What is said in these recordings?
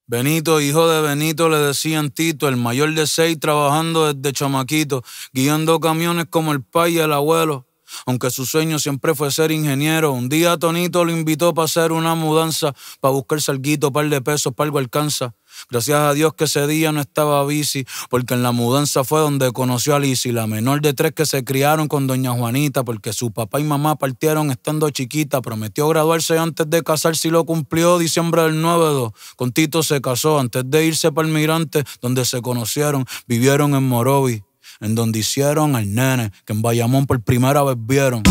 Benito, hijo de Benito, le decían Tito, el mayor de 6, trabajando desde chamaquito, guiando camiones como el pai y el abuelo. Aunque su sueño siempre fue ser ingeniero, un día Tonito lo invitó para hacer una mudanza, para buscar salguito, par de pesos, para algo alcanza. Gracias a Dios que ese día no estaba bici, porque en la mudanza fue donde conoció a Lizzy, la menor de 3 que se criaron con doña Juanita, porque su papá y mamá partieron estando chiquita. Prometió graduarse antes de casarse y lo cumplió. Diciembre del 9-2, con Tito se casó antes de irse para el Mirante, donde se conocieron, vivieron en Morovi, en donde hicieron al nene, que en Bayamón por primera vez vieron.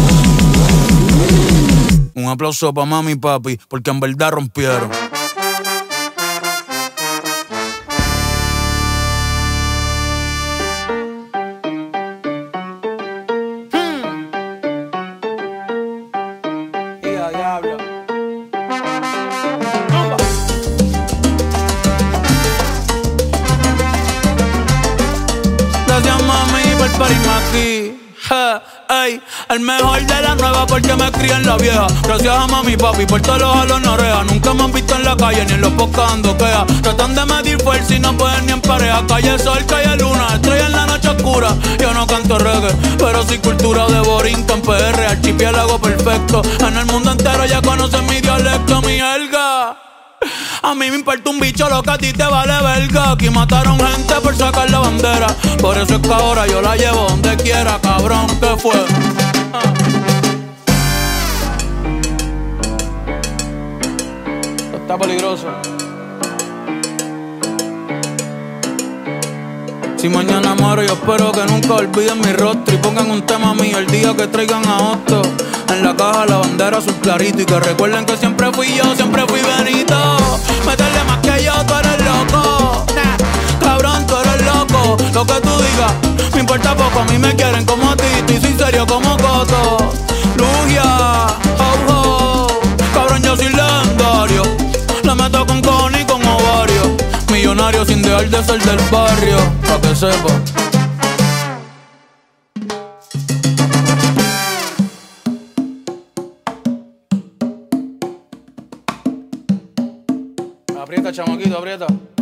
Un aplauso pa' mami y papi, porque en verdad rompieron. Gracias mami por parirme aquí, ey, el mejor de la nueva porque me crié en la vieja. Gracias a mami y papi por todos los jalos no reja. Nunca me han visto en la calle ni en los podcasts ando queja. Tratan de medir fuerza y no pueden ni en pareja. Calle sol, calle luna, estrella en la noche oscura. Yo no canto reggae, pero sí cultura de Borinquen, PR, archipiélago perfecto. En el mundo entero ya conocen mi dialecto, mi jerga. A mí me importa un bicho lo que a ti te vale verga. Aquí mataron gente por sacar la bandera. Por eso es que ahora yo la llevo donde quiera, cabrón, ¿qué fue? Está peligroso. Si mañana muero yo espero que nunca olviden mi rostro y pongan un tema mío el día que traigan a Otto. En la caja la bandera azul clarito y que recuerden que siempre fui yo, siempre fui Benito. Métele más que yo, tú eres loco. Cabrón, tú eres loco. Lo que tú digas, me importa poco. A mí me quieren como a ti, estoy sin serio como Coto. Lugia, oh, oh. Cabrón, yo soy legendario. La meto con cojones y con ovario. Millonario sin dejar de ser del barrio, pa' que sepa. Aprieta, chamaquito, aprieta.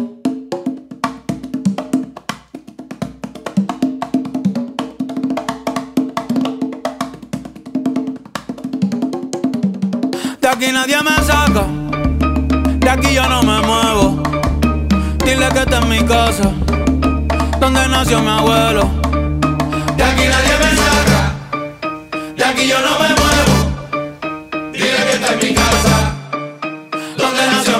De aquí nadie me saca, de aquí yo no me muevo. Dile que esta es mi casa, donde nació mi abuelo. De aquí nadie me saca, de aquí yo no me muevo. Dile que esta es mi casa, donde nació